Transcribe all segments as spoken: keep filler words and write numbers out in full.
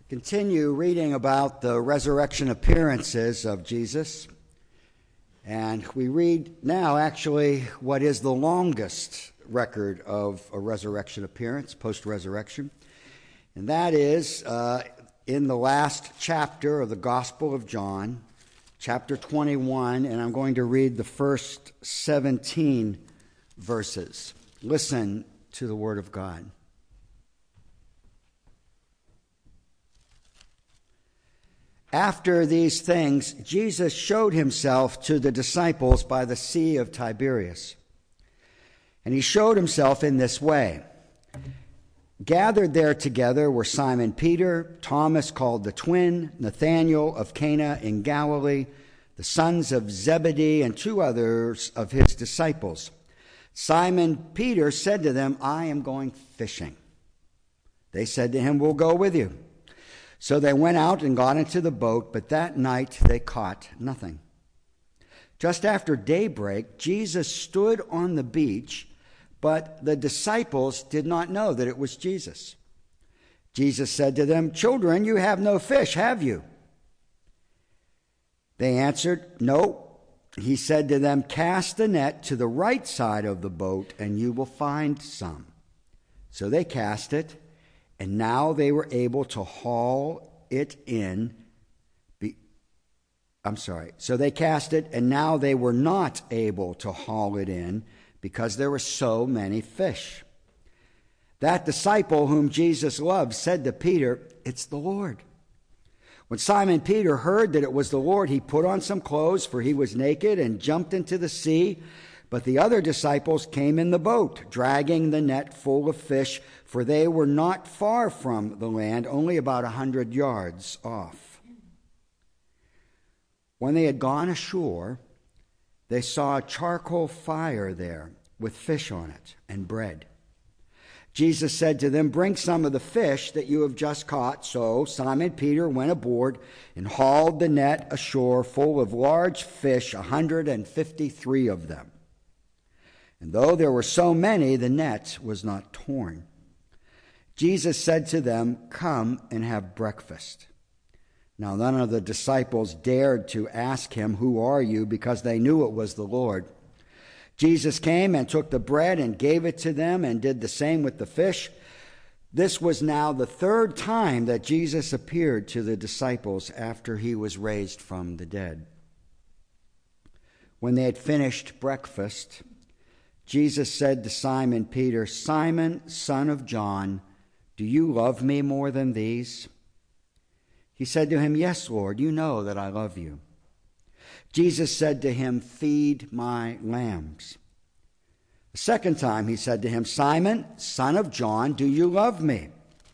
Continue reading about the resurrection appearances of Jesus. And we read now actually what is the longest record of a resurrection appearance, post-resurrection. And that is uh, in the last chapter of the Gospel of John, chapter twenty-one, and I'm going to read the first seventeen verses. Listen to the Word of God. After these things, Jesus showed himself to the disciples by the Sea of Tiberias. And he showed himself in this way. Gathered there together were Simon Peter, Thomas called the twin, Nathanael of Cana in Galilee, the sons of Zebedee, and two others of his disciples. Simon Peter said to them, "I am going fishing." They said to him, "We'll go with you." So they went out and got into the boat, but that night they caught nothing. Just after daybreak, Jesus stood on the beach, but the disciples did not know that it was Jesus. Jesus said to them, "Children, you have no fish, have you?" They answered, "No." He said to them, "Cast the net to the right side of the boat, and you will find some." So they cast it. And now they were able to haul it in. Be, I'm sorry. So they cast it, and now they were not able to haul it in because there were so many fish. That disciple whom Jesus loved said to Peter, "It's the Lord." When Simon Peter heard that it was the Lord, he put on some clothes, for he was naked, and jumped into the sea. But the other disciples came in the boat, dragging the net full of fish, for they were not far from the land, only about a hundred yards off. When they had gone ashore, they saw a charcoal fire there with fish on it and bread. Jesus said to them, "Bring some of the fish that you have just caught." So Simon Peter went aboard and hauled the net ashore full of large fish, a hundred and fifty-three of them. And though there were so many, the net was not torn. Jesus said to them, "Come and have breakfast." Now none of the disciples dared to ask him, "Who are you?" because they knew it was the Lord. Jesus came and took the bread and gave it to them and did the same with the fish. This was now the third time that Jesus appeared to the disciples after he was raised from the dead. When they had finished breakfast, Jesus said to Simon Peter, "Simon, son of John, do you love me more than these?" He said to him, "Yes, Lord, you know that I love you." Jesus said to him, "Feed my lambs." The second time he said to him, "Simon, son of John, do you love me?"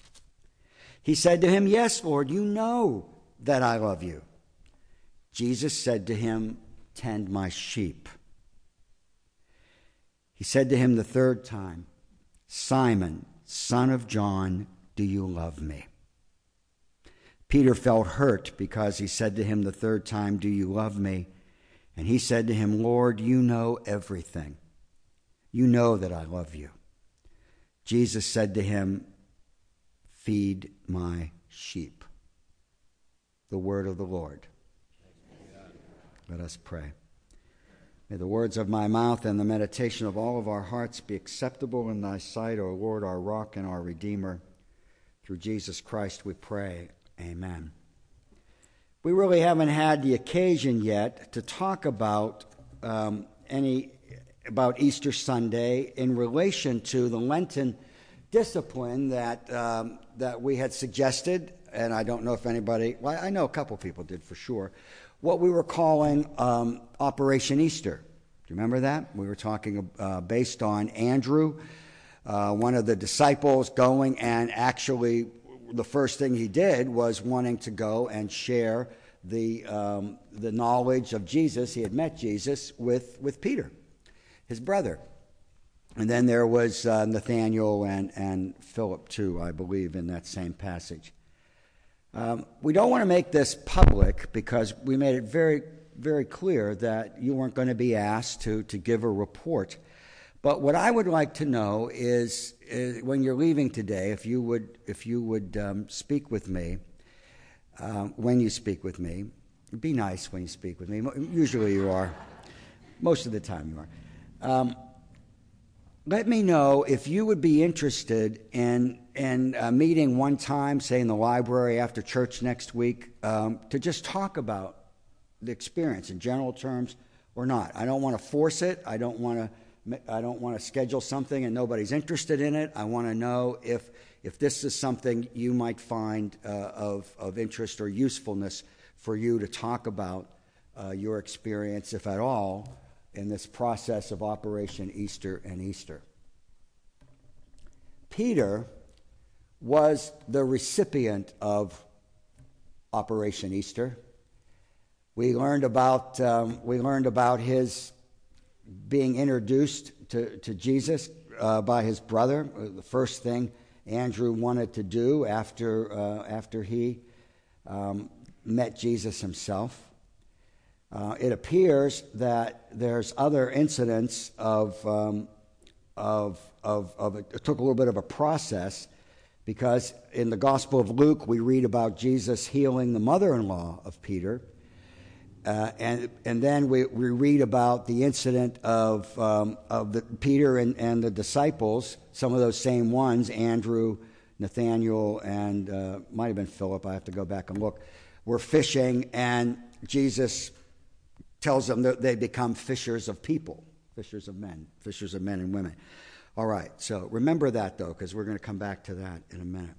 He said to him, "Yes, Lord, you know that I love you." Jesus said to him, "Tend my sheep." He said to him the third time, "Simon, son of John, do you love me?" Peter felt hurt because he said to him the third time, "Do you love me?" And he said to him, "Lord, you know everything. You know that I love you." Jesus said to him, "Feed my sheep." The word of the Lord. Let us pray. May the words of my mouth and the meditation of all of our hearts be acceptable in thy sight, O Lord, our rock and our redeemer. Through Jesus Christ we pray. Amen. We really haven't had the occasion yet to talk about um, any about Easter Sunday in relation to the Lenten discipline that um, that we had suggested, and I don't know if anybody, well, I know a couple people did for sure, what we were calling um, Operation Easter. Do you remember that? We were talking uh, based on Andrew, uh, one of the disciples, going and actually the first thing he did was wanting to go and share the um, the knowledge of Jesus. He had met Jesus with, with Peter, his brother. And then there was uh, Nathanael and, and Philip too, I believe, in that same passage. Um, we don't want to make this public because we made it very, very clear that you weren't going to be asked to, to give a report. But what I would like to know is, is when you're leaving today, if you would, if you would um, speak with me, um, when you speak with me. Be nice when you speak with me. Usually you are. Most of the time you are. Um, let me know if you would be interested in, in a meeting one time, say in the library after church next week, um, to just talk about the experience in general terms or not. I don't want to force it. I don't want to I don't want to schedule something and nobody's interested in it. I want to know if if this is something you might find uh, of, of interest or usefulness for you to talk about uh, your experience, if at all, in this process of Operation Easter and Easter. Peter was the recipient of Operation Easter. We learned about um, we learned about his being introduced to, to Jesus uh, by his brother. The first thing Andrew wanted to do after uh, after he um, met Jesus himself. Uh, it appears that there's other incidents of um, of of of it took a little bit of a process, because in the Gospel of Luke we read about Jesus healing the mother-in-law of Peter. Uh, and and then we, we read about the incident of um, of the, Peter and, and the disciples, some of those same ones, Andrew, Nathaniel, and uh, might have been Philip. I have to go back and look. Were fishing, and Jesus tells them that they become fishers of people, fishers of men, fishers of men and women. All right, so remember that, though, because we're going to come back to that in a minute.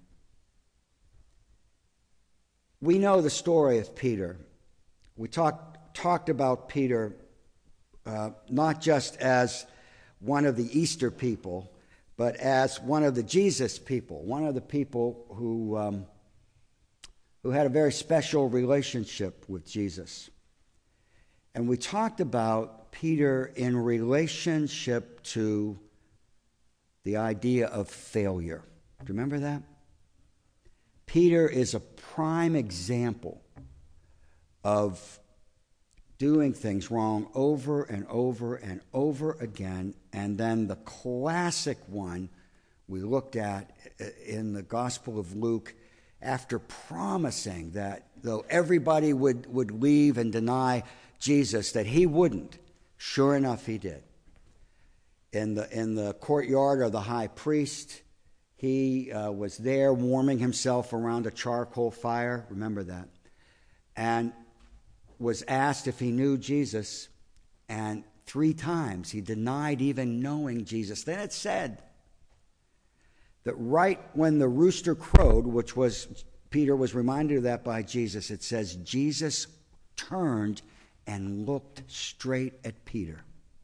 We know the story of Peter. We talked talked about Peter uh, not just as one of the Easter people, but as one of the Jesus people, one of the people who um, who had a very special relationship with Jesus. And we talked about Peter in relationship to the idea of failure. Do you remember that? Peter is a prime example of doing things wrong over and over and over again. And then the classic one we looked at in the Gospel of Luke, after promising that though everybody would, would leave and deny Jesus, that he wouldn't. Sure enough, he did. In the, in the courtyard of the high priest, he uh, was there warming himself around a charcoal fire. Remember that. And was asked if he knew Jesus, and three times he denied even knowing Jesus. Then it said that right when the rooster crowed, which was, Peter was reminded of that by Jesus, it says Jesus turned and looked straight at Peter.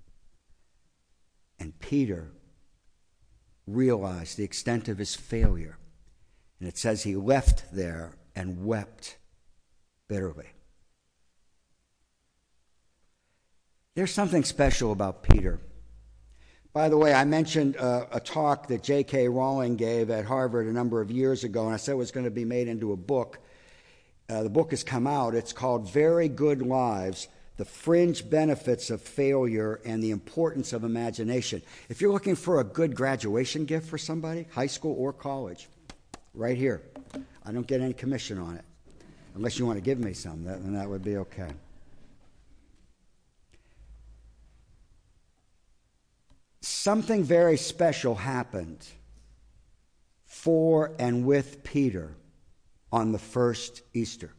And Peter realized the extent of his failure. And it says he left there and wept bitterly. There's something special about Peter. By the way, I mentioned uh, a talk that J K Rowling gave at Harvard a number of years ago, and I said it was going to be made into a book. Uh, the book has come out. It's called Very Good Lives, The Fringe Benefits of Failure and the Importance of Imagination. If you're looking for a good graduation gift for somebody, high school or college, right here. I don't get any commission on it. Unless you want to give me some, then that would be okay. Something very special happened for and with Peter on the first Easter.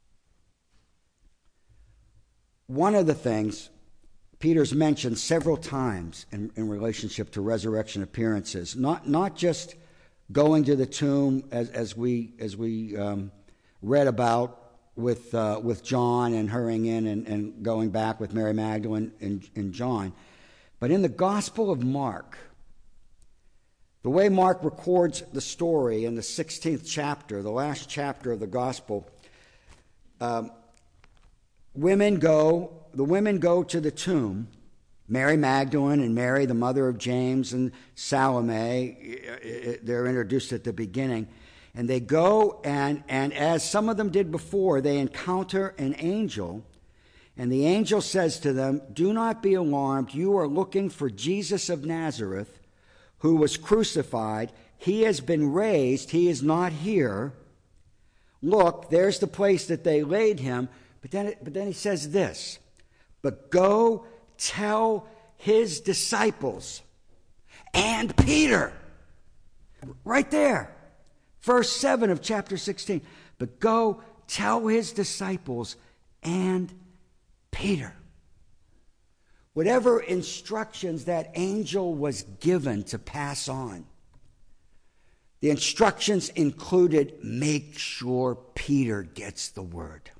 One of the things Peter's mentioned several times in, in relationship to resurrection appearances, not not just going to the tomb as, as we as we um, read about with uh, with John and hurrying in and, and going back with Mary Magdalene and, and John. But in the Gospel of Mark, the way Mark records the story in the sixteenth chapter, the last chapter of the Gospel, um, women go, the women go to the tomb, Mary Magdalene and Mary, the mother of James, and Salome, they're introduced at the beginning. And they go, and, and as some of them did before, they encounter an angel. And the angel says to them, "Do not be alarmed. You are looking for Jesus of Nazareth, who was crucified. He has been raised. He is not here. Look, there's the place that they laid him. But then, it, but then he says this, but go tell his disciples and Peter. Right there. Verse seven of chapter sixteen. But go tell his disciples and Peter. Whatever instructions that angel was given to pass on, the instructions included, make sure Peter gets the word.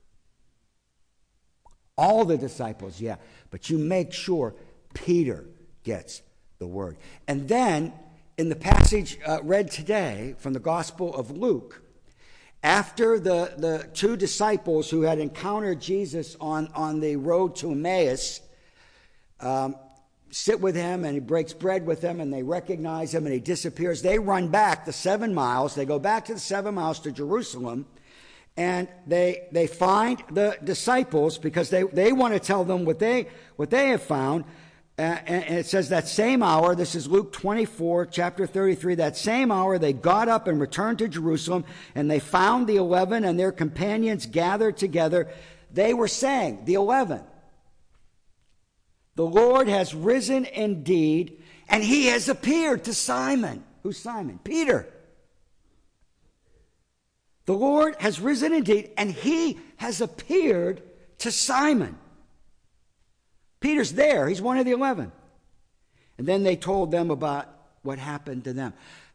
All the disciples, yeah, but you make sure Peter gets the word. And then, in the passage uh, read today from the Gospel of Luke, after the, the two disciples who had encountered Jesus on, on the road to Emmaus um, sit with him, and he breaks bread with them, and they recognize him, and he disappears. They run back the seven miles. They go back to the seven miles to Jerusalem, and they they find the disciples because they, they want to tell them what they what they have found. Uh, and, and it says that same hour, this is Luke twenty-four, chapter thirty-three, that same hour they got up and returned to Jerusalem, and they found the eleven and their companions gathered together. They were saying, the eleven, the Lord has risen indeed, and he has appeared to Simon. Who's Simon? Peter. The Lord has risen indeed, and he has appeared to Simon. Peter's there. He's one of the eleven. And then they told them about what happened to them.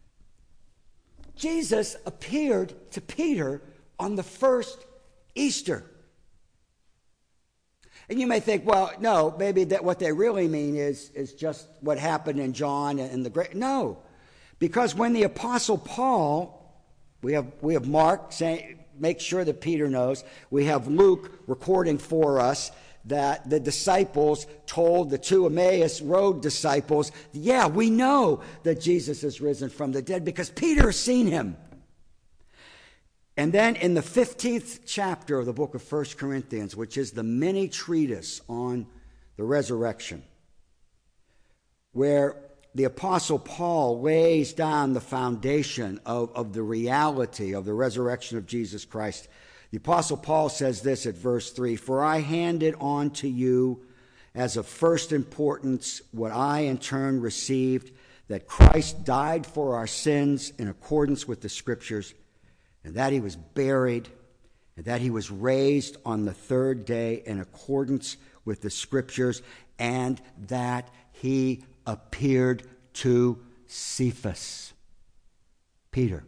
Jesus appeared to Peter on the first Easter. And you may think, well, no, maybe that what they really mean is, is just what happened in John and the great. No, because when the Apostle Paul, we have we have Mark saying, make sure that Peter knows. We have Luke recording for us that the disciples told the two Emmaus Road disciples, yeah, we know that Jesus is risen from the dead because Peter has seen him. And then in the fifteenth chapter of the book of First Corinthians, which is the mini treatise on the resurrection, where the Apostle Paul lays down the foundation of, of the reality of the resurrection of Jesus Christ. The Apostle Paul says this at verse three, for I handed on to you as of first importance what I in turn received, that Christ died for our sins in accordance with the Scriptures, and that he was buried, and that he was raised on the third day in accordance with the Scriptures, and that he appeared to Cephas, Peter.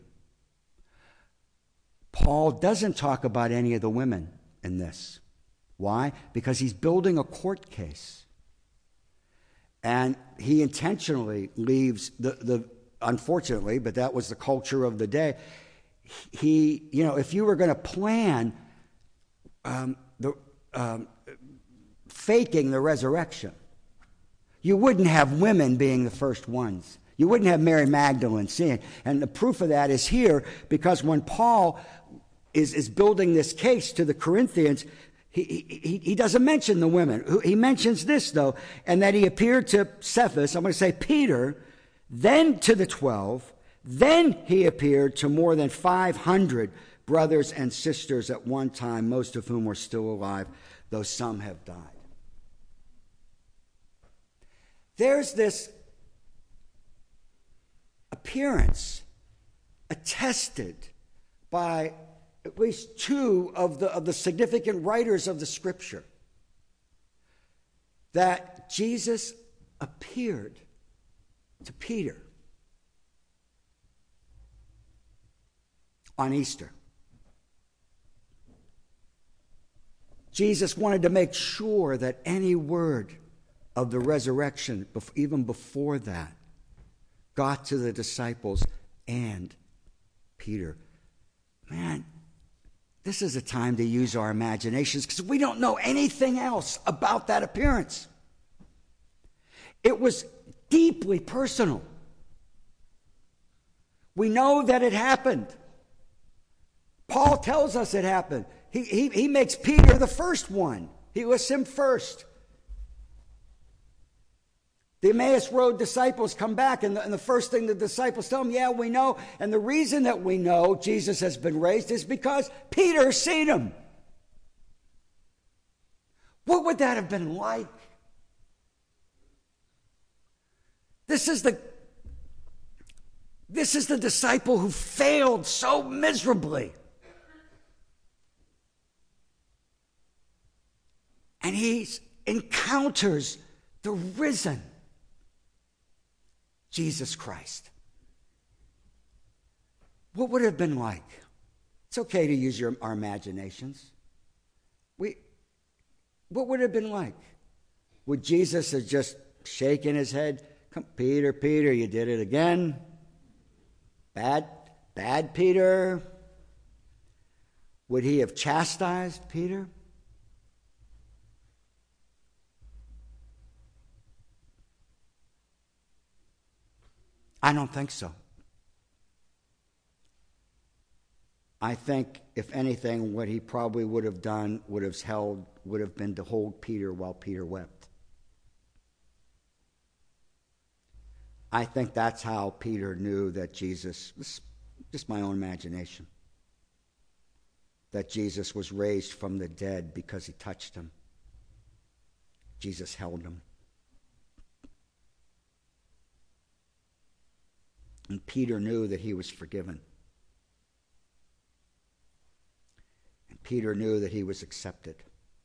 Paul doesn't talk about any of the women in this. Why? Because he's building a court case. And he intentionally leaves the, the unfortunately, but that was the culture of the day. He, you know, if you were going to plan um, the um, faking the resurrection, you wouldn't have women being the first ones. You wouldn't have Mary Magdalene seeing. And the proof of that is here, because when Paul is, is building this case to the Corinthians, he, he, he doesn't mention the women. He mentions this, though, and that he appeared to Cephas, I'm going to say Peter, then to the twelve, then he appeared to more than five hundred brothers and sisters at one time, most of whom were still alive, though some have died. There's this appearance attested by at least two of the, of the significant writers of the Scripture that Jesus appeared to Peter on Easter. Jesus wanted to make sure that any word of the resurrection, even before that, got to the disciples and Peter. Man, this is a time to use our imaginations because we don't know anything else about that appearance. It was deeply personal. We know that it happened. Paul tells us it happened. He, he, he makes Peter the first one. He lists him first. The Emmaus Road disciples come back, and the, and the first thing the disciples tell them, yeah, we know. And the reason that we know Jesus has been raised is because Peter's seen him. What would that have been like? This is the, this is the disciple who failed so miserably. And he encounters the risen Jesus Christ. What would it have been like? It's okay to use your, our imaginations. We, what would it have been like? Would Jesus have just shaken his head? Come, Peter, Peter, you did it again. Bad, bad Peter. Would he have chastised Peter? I don't think so. I think, if anything, what he probably would have done would have held, would have been to hold Peter while Peter wept. I think that's how Peter knew that Jesus, this is just my own imagination, that Jesus was raised from the dead because he touched him. Jesus held him. And Peter knew that he was forgiven. And Peter knew that he was accepted.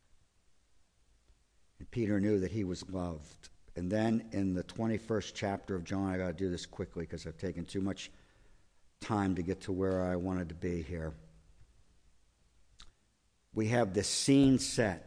And Peter knew that he was loved. And then in the twenty-first chapter of John, I got to do this quickly because I've taken too much time to get to where I wanted to be here. We have this scene set.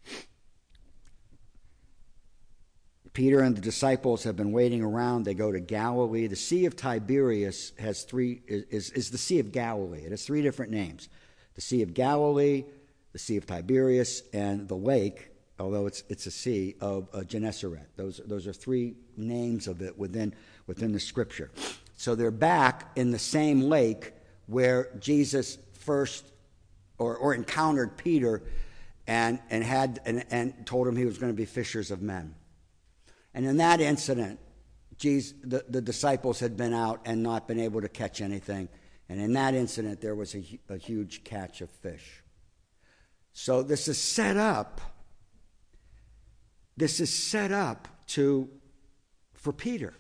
Peter and the disciples have been waiting around. They go to Galilee. The Sea of Tiberias has three is, is the Sea of Galilee. It has three different names. The Sea of Galilee, the Sea of Tiberias, and the lake, although it's it's a sea, of uh, Gennesaret. Those, those are three names of it within, within the Scripture. So they're back in the same lake where Jesus first or, or encountered Peter and, and, had, and, and told him he was going to be fishers of men. And in that incident, Jesus, the, the disciples had been out and not been able to catch anything. And in that incident, there was a, a huge catch of fish. So this is set up. This is set up to for Peter.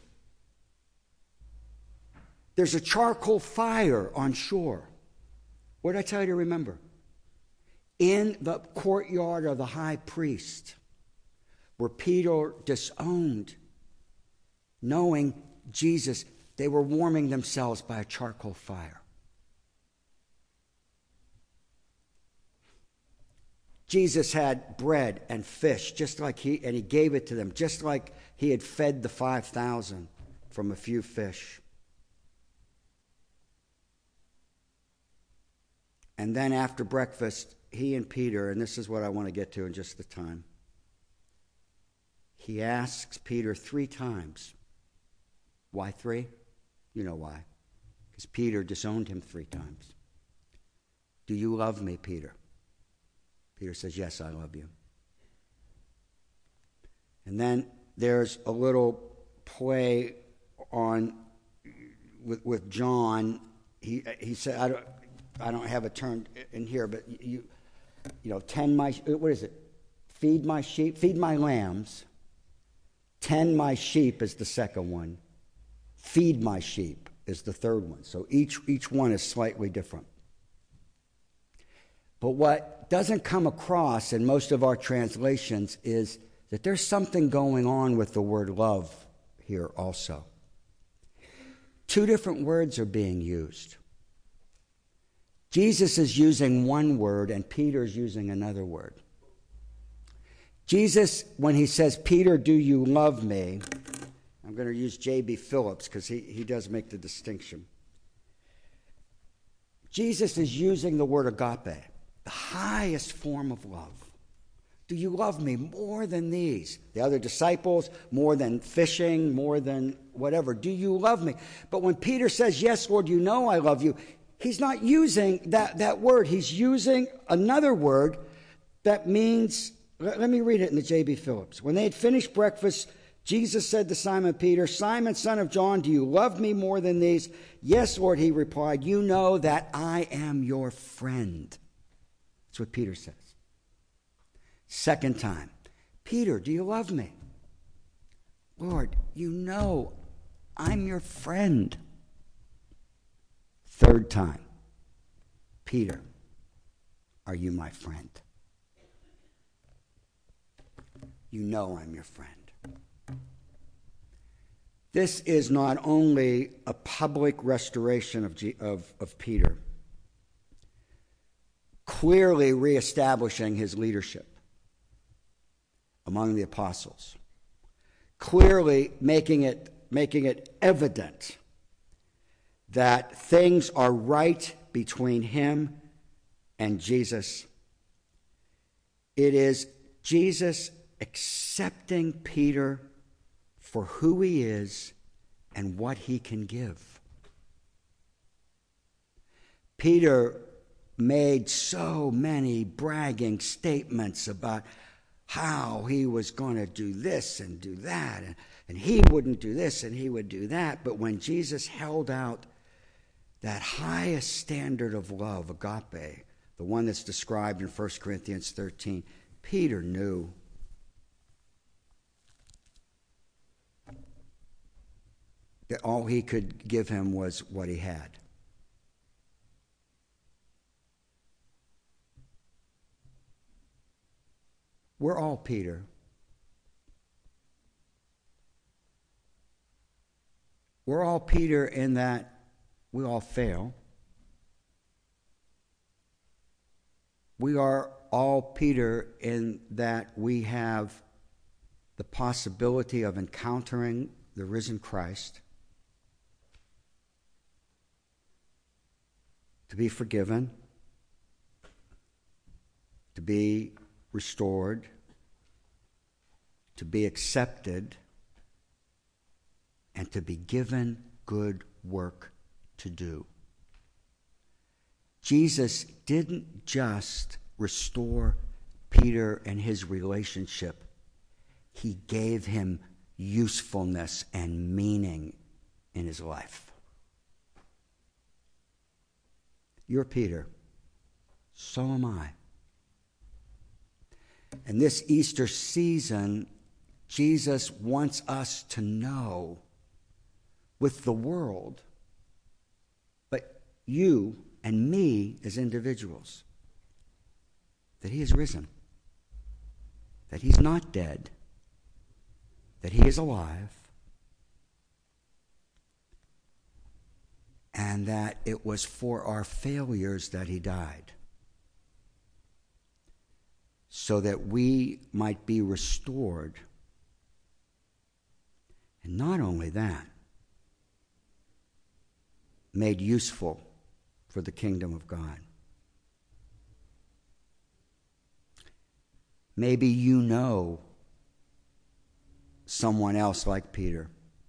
There's a charcoal fire on shore. What did I tell you to remember? In the courtyard of the high priest, where Peter disowned, knowing Jesus, they were warming themselves by a charcoal fire. Jesus had bread and fish, just like he, and he gave it to them, just like he had fed the five thousand from a few fish. And then after breakfast, he and Peter, and this is what I want to get to in just the time, he asks Peter three times. Why three? You know why. Because Peter disowned him three times. Do you love me, Peter? Peter says, yes, I love you. And then there's a little play on with, with John. He he said, I don't I don't have it turned in here, but you you know, tend my what is it? Feed my sheep, feed my lambs. Tend my sheep is the second one. Feed my sheep is the third one. So each, each one is slightly different. But what doesn't come across in most of our translations is that there's something going on with the word love here also. Two different words are being used. Jesus is using one word and Peter's using another word. Jesus, when he says, Peter, do you love me? I'm going to use J B Phillips because he, he does make the distinction. Jesus is using the word agape, the highest form of love. Do you love me more than these? The other disciples, more than fishing, more than whatever. Do you love me? But when Peter says, yes, Lord, you know I love you, he's not using that, that word. He's using another word that means, let, let me read it in the J B Phillips. When they had finished breakfast, Jesus said to Simon Peter, Simon, son of John, do you love me more than these? Yes, Lord, he replied, you know that I am your friend. That's what Peter says. Second time, Peter, do you love me? Lord, you know I'm your friend. Third time, Peter, are you my friend? You know I'm your friend. This is not only a public restoration of, G- of, of Peter, clearly reestablishing his leadership among the apostles, clearly making it, making it evident that things are right between him and Jesus. It is Jesus accepting Peter for who he is and what he can give. Peter made so many bragging statements about how he was going to do this and do that, and, and he wouldn't do this and he would do that. But when Jesus held out that highest standard of love, agape, the one that's described in First Corinthians thirteen, Peter knew. That all he could give him was what he had. We're all Peter. We're all Peter in that we all fail. We are all Peter in that we have the possibility of encountering the risen Christ, to be forgiven, to be restored, to be accepted, and to be given good work to do. Jesus didn't just restore Peter and his relationship. He gave him usefulness and meaning in his life. You're Peter. So am I. And this Easter season, Jesus wants us to know with the world, but you and me as individuals, that he is risen, that he's not dead, that he is alive, and that it was for our failures that he died, so that we might be restored. And not only that, made useful for the kingdom of God. Maybe you know someone else like Peter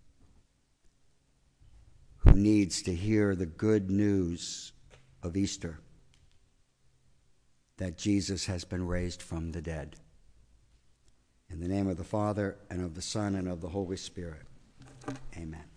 who needs to hear the good news of Easter, that Jesus has been raised from the dead. In the name of the Father, and of the Son, and of the Holy Spirit. Amen.